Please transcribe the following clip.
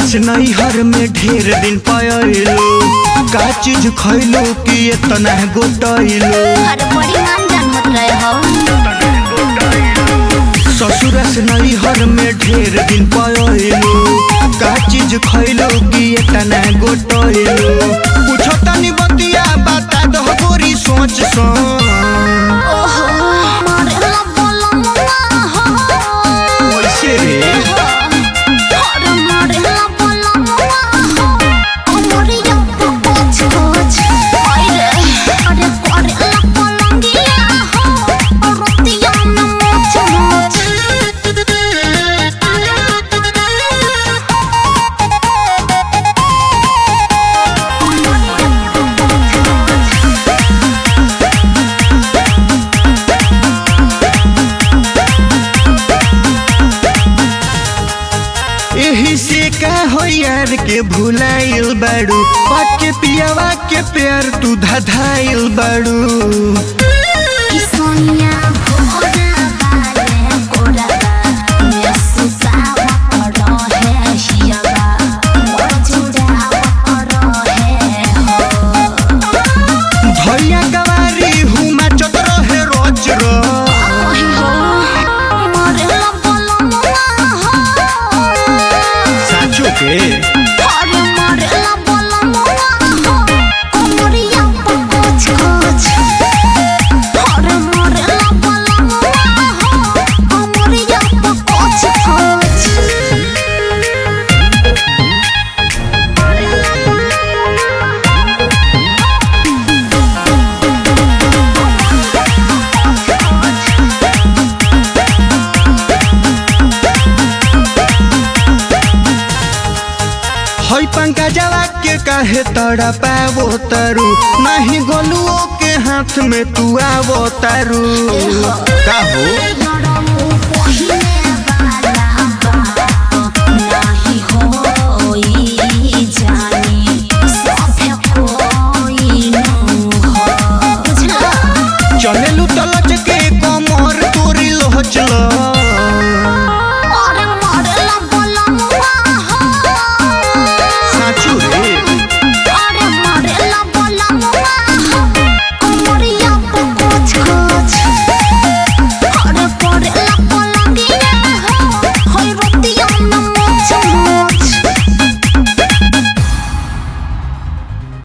से नैहर में ढेर दिन पायलो का चीज खैलो कि इतना गोटैलो। अरे बड़ी मान जान मत रहे हो। ससुर से नैहर में ढेर दिन पायलो का चीज खैलो कि इतना गोटैलो। पूछो तनी बतिया बता दो गोरी सोच सोच। वैसे रे यही से का हो यार के भुलाइल बाड़ू पाके पियावा के प्यार तू धधाइल बाड़ू। भैया गवारी हुमा चतर है रोज साचो के हई पंकजवा के काहे तड़ा पावो तारू नहीं गोलुओ के हाथ में तू आवो तारू का हो। चले लू तलच के कमर तोरी लोचल